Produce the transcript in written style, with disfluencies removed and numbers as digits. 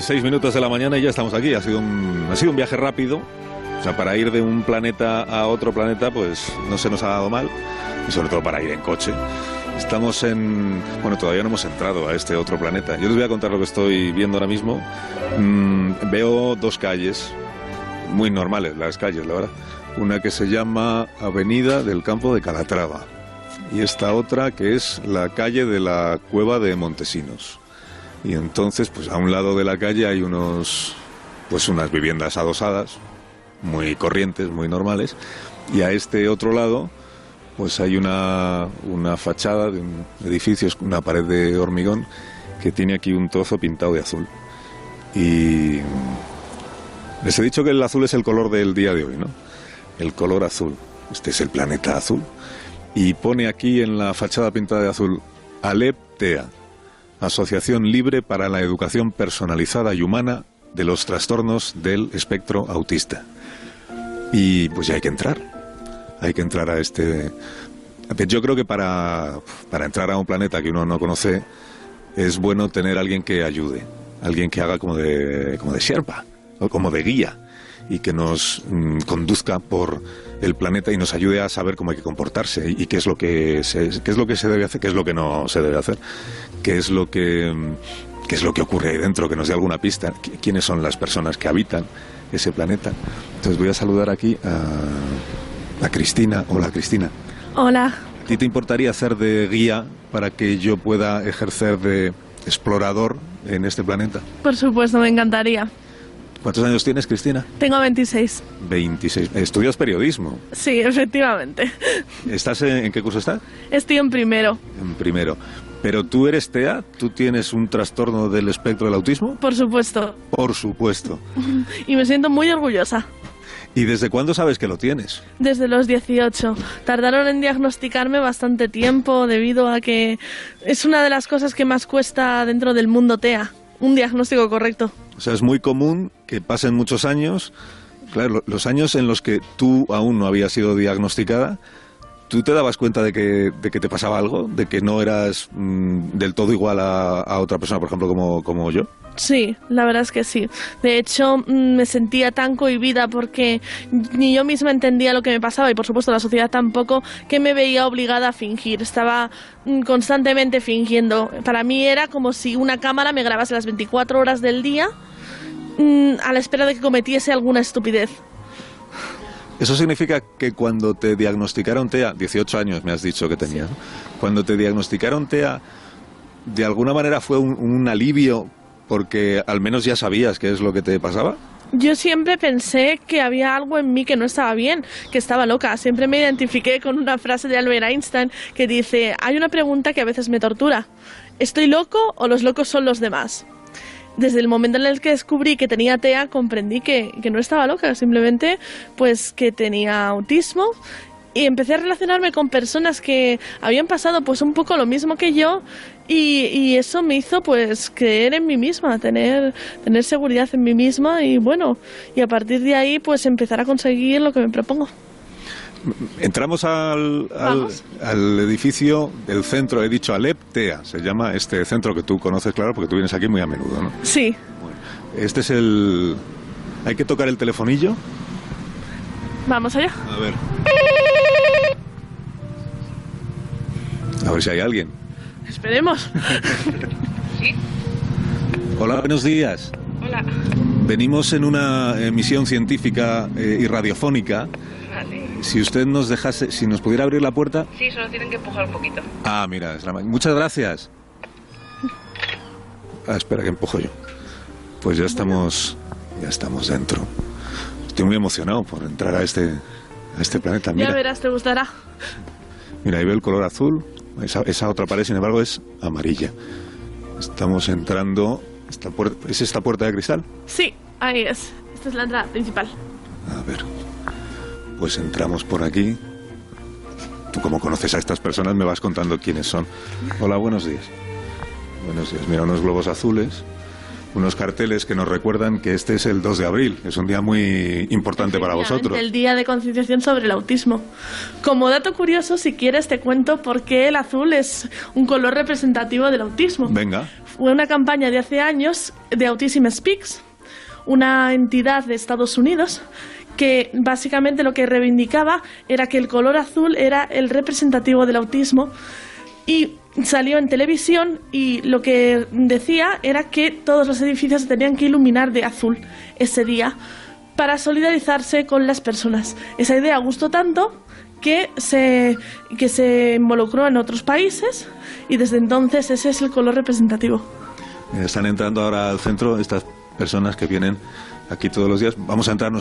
6 minutos de la mañana y ya estamos aquí. Ha sido un viaje rápido. O sea, para ir de un planeta a otro planeta, pues no se nos ha dado mal. Y sobre todo para ir en coche. Estamos bueno, todavía no hemos entrado a este otro planeta. Yo les voy a contar lo que estoy viendo ahora mismo. Veo 2 calles, muy normales las calles, la verdad. Una que se llama Avenida del Campo de Calatrava. Y esta otra que es la calle de la Cueva de Montesinos. Y entonces, pues a un lado de la calle hay unas viviendas adosadas, muy corrientes, muy normales. Y a este otro lado, pues hay una fachada de un edificio, una pared de hormigón, que tiene aquí un trozo pintado de azul. Y les he dicho que el azul es el color del día de hoy, ¿no? El color azul. Este es el planeta azul. Y pone aquí en la fachada pintada de azul, Alep-TEA, Asociación Libre para la Educación Personalizada y Humana de los Trastornos del Espectro Autista. Y pues ya hay que entrar. Hay que entrar a este... Yo creo que para entrar a un planeta que uno no conoce es bueno tener alguien que ayude, alguien que haga como de Sherpa o como de guía y que nos conduzca por el planeta y nos ayude a saber cómo hay que comportarse y qué es lo que se debe hacer, qué es lo que no se debe hacer, qué es lo que ocurre ahí dentro, que nos dé alguna pista, quiénes son las personas que habitan ese planeta. Entonces voy a saludar aquí a Cristina. Hola, Cristina. Hola. ¿A ti te importaría hacer de guía para que yo pueda ejercer de explorador en este planeta? Por supuesto, me encantaría. ¿Cuántos años tienes, Cristina? Tengo 26. 26. ¿Estudias periodismo? Sí, efectivamente. ¿En qué curso estás? Estoy en primero. En primero. ¿Pero tú eres TEA? ¿Tú tienes un trastorno del espectro del autismo? Por supuesto. Por supuesto. Y me siento muy orgullosa. ¿Y desde cuándo sabes que lo tienes? Desde los 18. Tardaron en diagnosticarme bastante tiempo debido a que es una de las cosas que más cuesta dentro del mundo TEA. Un diagnóstico correcto. O sea, es muy común que pasen muchos años, claro, los años en los que tú aún no habías sido diagnosticada. ¿Tú te dabas cuenta de que te pasaba algo? ¿De que no eras del todo igual a otra persona, por ejemplo, como yo? Sí, la verdad es que sí. De hecho, me sentía tan cohibida porque ni yo misma entendía lo que me pasaba y, por supuesto, la sociedad tampoco, que me veía obligada a fingir. Estaba constantemente fingiendo. Para mí era como si una cámara me grabase las 24 horas del día a la espera de que cometiese alguna estupidez. Eso significa que cuando te diagnosticaron TEA, 18 años me has dicho que tenías, ¿no? Cuando te diagnosticaron TEA, ¿de alguna manera fue un alivio porque al menos ya sabías qué es lo que te pasaba? Yo siempre pensé que había algo en mí que no estaba bien, que estaba loca. Siempre me identifiqué con una frase de Albert Einstein que dice: hay una pregunta que a veces me tortura. ¿Estoy loco o los locos son los demás? Desde el momento en el que descubrí que tenía TEA, comprendí que no estaba loca, simplemente pues que tenía autismo, y empecé a relacionarme con personas que habían pasado pues un poco lo mismo que yo, y eso me hizo pues creer en mí misma, tener seguridad en mí misma, y bueno, y a partir de ahí pues empezar a conseguir lo que me propongo. Entramos al edificio del centro, he dicho Alep-TEA, se llama este centro que tú conoces, claro, porque tú vienes aquí muy a menudo, ¿no? Sí. Bueno, este es el... ¿Hay que tocar el telefonillo? Vamos allá. A ver si hay alguien. Esperemos. ¿Sí? Hola, buenos días. Hola. Venimos en una emisión científica y radiofónica. Vale. Si usted nos dejase, si nos pudiera abrir la puerta. Sí, solo tienen que empujar un poquito. Ah, mira, es muchas gracias. Espera que empujo yo. Pues ya estamos dentro. Estoy muy emocionado por entrar a este planeta. Mira. Ya verás, te gustará. Mira, ahí veo el color azul. Esa otra pared, sin embargo, es amarilla. Estamos entrando. ¿Es esta puerta de cristal? Sí, ahí es. Esta es la entrada principal. A ver. Pues entramos por aquí. Tú, como conoces a estas personas, me vas contando quiénes son. Hola, buenos días. Buenos días. Mira, unos globos azules. unos carteles que nos recuerdan que este es el 2 de abril, es un día muy importante para vosotros. El día de concienciación sobre el autismo. Como dato curioso, si quieres te cuento por qué el azul es un color representativo del autismo. Venga. Fue una campaña de hace años de Autism Speaks, una entidad de Estados Unidos que básicamente lo que reivindicaba era que el color azul era el representativo del autismo, y salió en televisión y lo que decía era que todos los edificios se tenían que iluminar de azul ese día para solidarizarse con las personas. Esa idea gustó tanto que se involucró en otros países y desde entonces ese es el color representativo. Están entrando ahora al centro estas personas que vienen aquí todos los días. Vamos a entrar